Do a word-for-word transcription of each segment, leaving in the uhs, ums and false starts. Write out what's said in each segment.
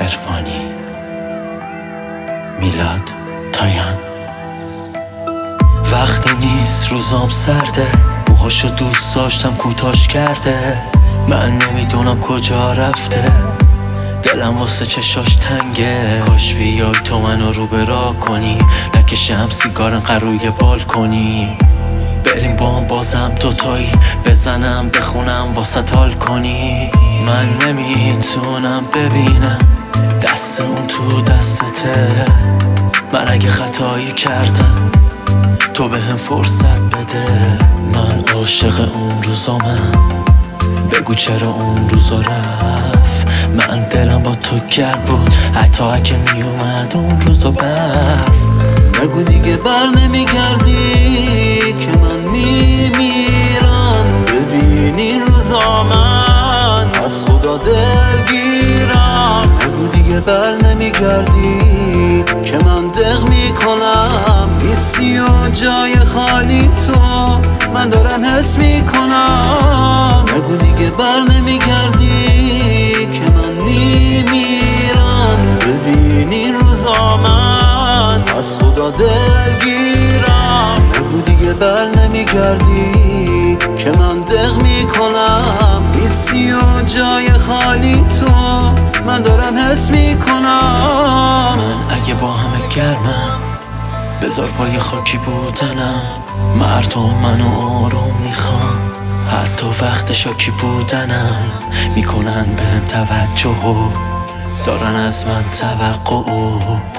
عرفانی، میلاد تایان. وقتی نیست روزام سرده، موهاشو دوست داشتم کوتاش کرده. من نمیدونم کجا رفته، دلم واسه چشاش تنگه. کاش بیای تو منو رو به راه کنی، نکشم سیگار انقدر روی بالکنی. بریم با هم بازم دوتایی، بزنم بخونم واسه حال کنی. من نمیتونم ببینم دست اون تو دستته. من اگه خطایی کردم تو به هم فرصت بده. من عاشق اون روزامم، بگو چرا اون روزا رفت. من دلم با تو گرد بود حتی اگه میومد اون روزا برف. نگو دیگه بر نمیگردی که من میمیرم. ببین این روزا من از خدا دلگیرم. نگو دیگه بر نمیگردی که من دق میکنم. نیستی و جای خالی تو من دارم حس میکنم. نگو دیگه بر نمیگردی که من میمیرم. ببین این روزا من از خدا دلگیرم. نگو دیگه بر نمیگردی که من دق میکنم. نیستی و جای خالی تو من دارم حس میکنم. من اگه با همه گرمم بذار پای خاکی بودنم. مردم منو آروم میخوان، حتی وقت شاکی بودنم. میکنن بهم توجه، دارن از من توقع.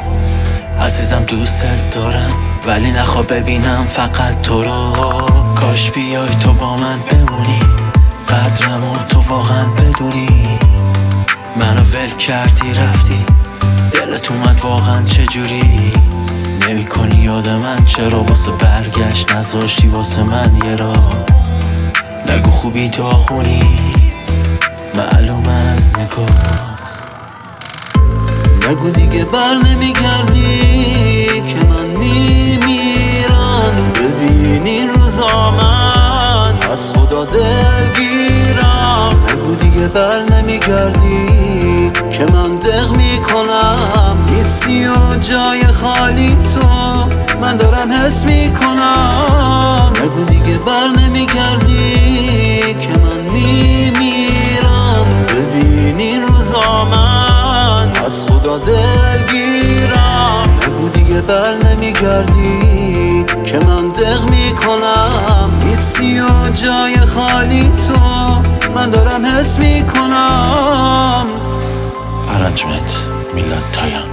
عزیزم دوست دارم ولی نخوا ببینم فقط تو رو. کاش بیای تو با من بمونی، قدرمو تو واقعا بدونی. منو ول کردی رفتی، دلت اومد واقعا چجوری. نمی کنی یاد من چرا، واسه برگشت نذاشتی واسه من یه راه. نگو خوبی داغونی معلوم از نگات. نگو دیگه بر نمیگردی که من میمیرم. ببین این روزا من از خدا دلگیرم. نگو دیگه بر نمیگردی که من دق میکنم. نیستی و جای خالی تو من دارم حس میکنم. نگو دیگه بر نمیگردی که من میمیرم. ببین این روزا من از خدا دلگیرم. نگو دیگه بر نمیگردی که من دق میکنم. نیستی و جای خالی تو من دارم حس میکنم. ارنجمنت میلاد تایان.